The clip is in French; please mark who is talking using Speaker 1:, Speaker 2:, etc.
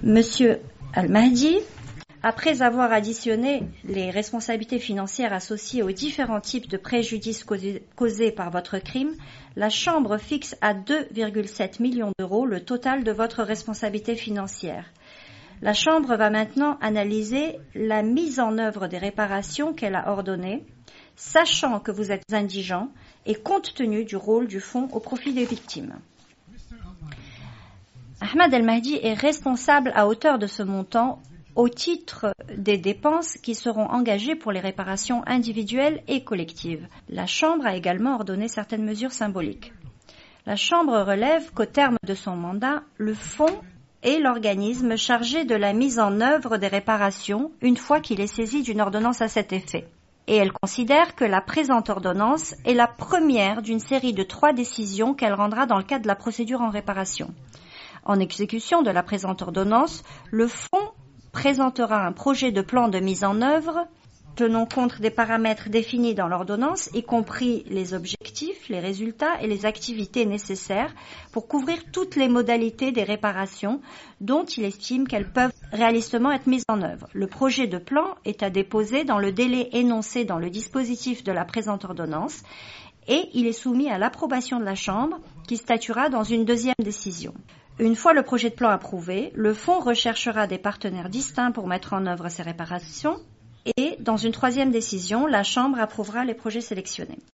Speaker 1: Monsieur Al-Mahdi, après avoir additionné les responsabilités financières associées aux différents types de préjudices causés par votre crime, la Chambre fixe à 2,7 millions d'euros le total de votre responsabilité financière. La Chambre va maintenant analyser la mise en œuvre des réparations qu'elle a ordonnées, sachant que vous êtes indigent et compte tenu du rôle du fonds au profit des victimes. Ahmed El-Mahdi est responsable à hauteur de ce montant au titre des dépenses qui seront engagées pour les réparations individuelles et collectives. La Chambre a également ordonné certaines mesures symboliques. La Chambre relève qu'au terme de son mandat, le fonds est l'organisme chargé de la mise en œuvre des réparations une fois qu'il est saisi d'une ordonnance à cet effet. Et elle considère que la présente ordonnance est la première d'une série de 3 décisions qu'elle rendra dans le cadre de la procédure en réparation. En exécution de la présente ordonnance, le fonds présentera un projet de plan de mise en œuvre tenant compte des paramètres définis dans l'ordonnance, y compris les objectifs, les résultats et les activités nécessaires pour couvrir toutes les modalités des réparations dont il estime qu'elles peuvent réalistement être mises en œuvre. Le projet de plan est à déposer dans le délai énoncé dans le dispositif de la présente ordonnance et il est soumis à l'approbation de la Chambre qui statuera dans une deuxième décision. Une fois le projet de plan approuvé, le fonds recherchera des partenaires distincts pour mettre en œuvre ces réparations et, dans une troisième décision, la Chambre approuvera les projets sélectionnés.